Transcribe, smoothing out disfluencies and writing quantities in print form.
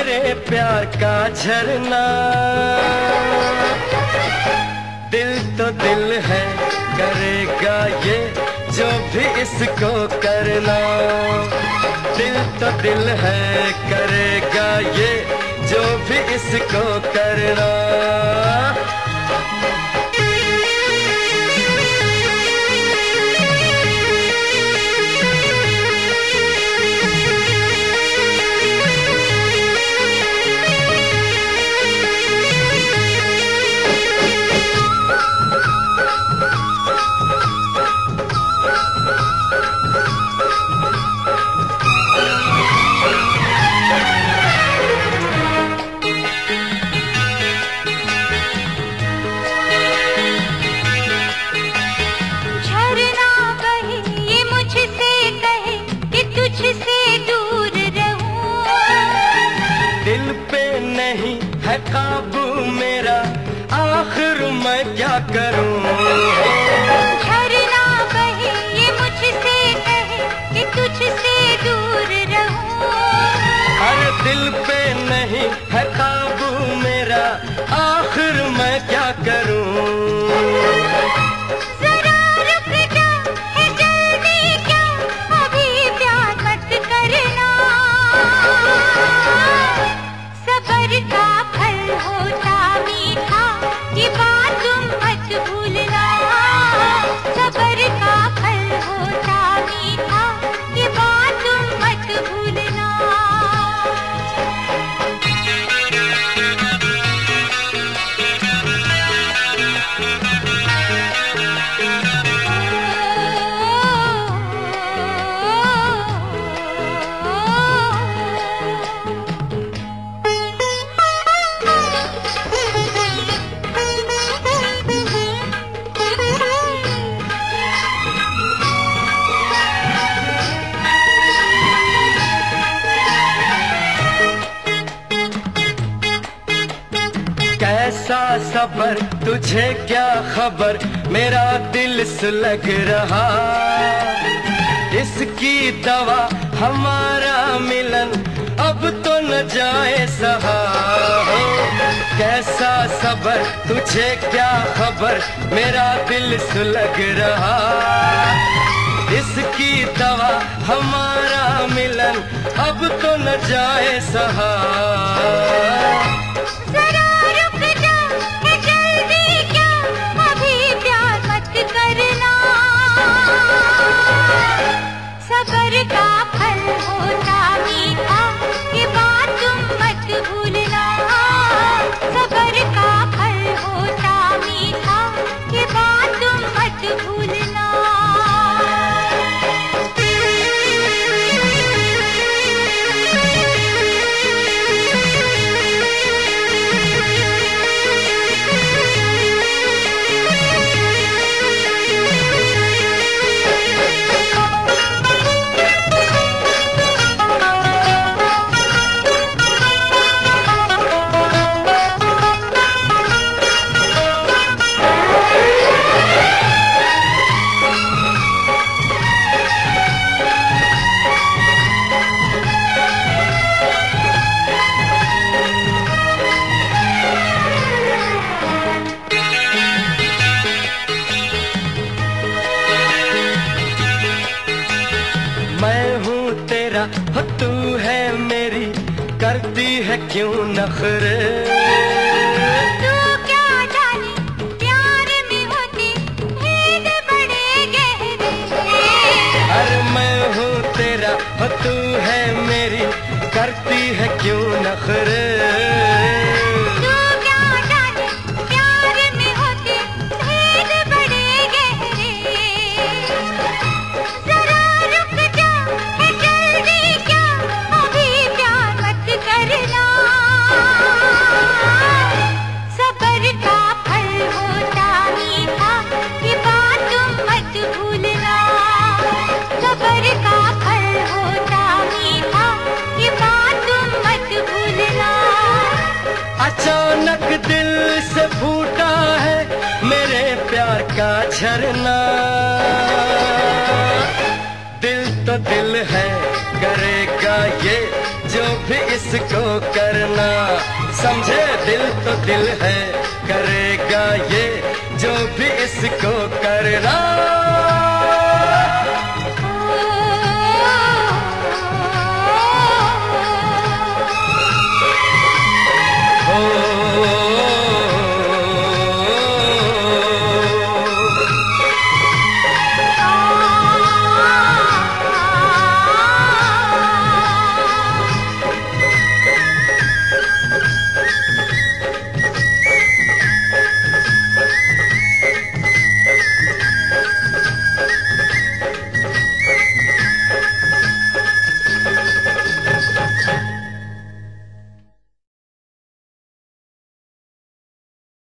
मेरे प्यार का झरना। दिल तो दिल है, करेगा ये जो भी इसको करना। दिल तो दिल है, करेगा ये जो भी इसको करना। दिल पे नहीं है काबू मेरा, आखिर मैं क्या करूं। झरना बहे ये मुझसे कहे कि तुझसे दूर रहूं। अरे दिल पे नहीं है काबू मेरा, आखिर मैं क्या करूं। जरा रुक जा, है जल्दी क्या, अभी प्यार मत करना। सब्र का फल होता मीठा, ये बात तुम मत भूलना। सब्र का फल होता मीठा, ये बात तुम मत भूलना। कैसा सबर तुझे क्या खबर, मेरा दिल सुलग रहा। इसकी दवा हमारा मिलन अब तो न जाए सहा। कैसा सबर तुझे क्या खबर, मेरा दिल सुलग रहा। इसकी दवा हमारा मिलन अब तो न जाए सहा। जरा रुक जा, है जल्दी क्या, अभी प्यार मत करना। सब्र का फल होता मीठा, ये बात तुम मत भूलना। सब्र का फल होता मीठा, ये बात तुम मत भूलना। हो तू है मेरी, करती है क्यों नखरे। तू क्या जाने प्यार में होते भेद बड़े गहरे। अरे मैं हूँ तेरा, हो तू है मेरी, करती है क्यों नखरे। अचानक दिल से फूटा है मेरे प्यार का झरना। दिल तो दिल है, करेगा ये जो भी इसको करना। समझे दिल तो दिल है,